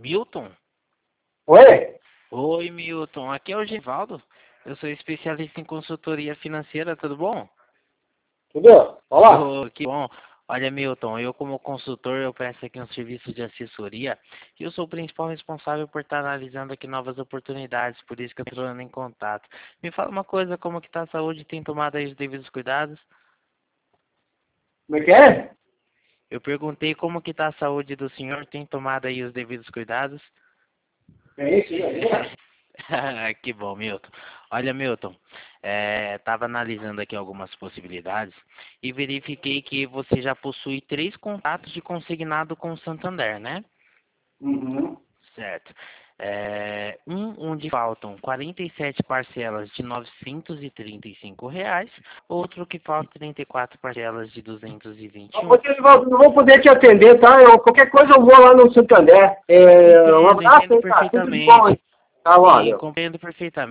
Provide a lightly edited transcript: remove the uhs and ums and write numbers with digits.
Milton? Oi? Oi, Milton. Aqui é o Givaldo. Eu sou especialista em consultoria financeira, tudo bom? Tudo? Olá. Que bom. Olha, Milton, eu como consultor, eu presto aqui um serviço de assessoria e eu sou o principal responsável por estar analisando aqui novas oportunidades, por isso que eu estou entrando em contato. Me fala uma coisa, como que está a saúde? Tem tomado aí os devidos cuidados? Como é que é? Eu perguntei como que está a saúde do senhor, tem tomado aí os devidos cuidados? É isso, né? Que bom, Milton. Olha, Milton, estava analisando aqui algumas possibilidades e verifiquei que você já possui 3 contratos de consignado com o Santander, né? Uhum. Certo. Onde faltam 47 parcelas de R$ 935, outro que falta 34 parcelas de 221. Vocês não vão poder te atender, tá? Qualquer coisa eu vou lá no Santander. Um abraço Entendo aí, tá? Tudo de bom, hein? perfeitamente. Tá, Sim, valeu. compreendo perfeitamente.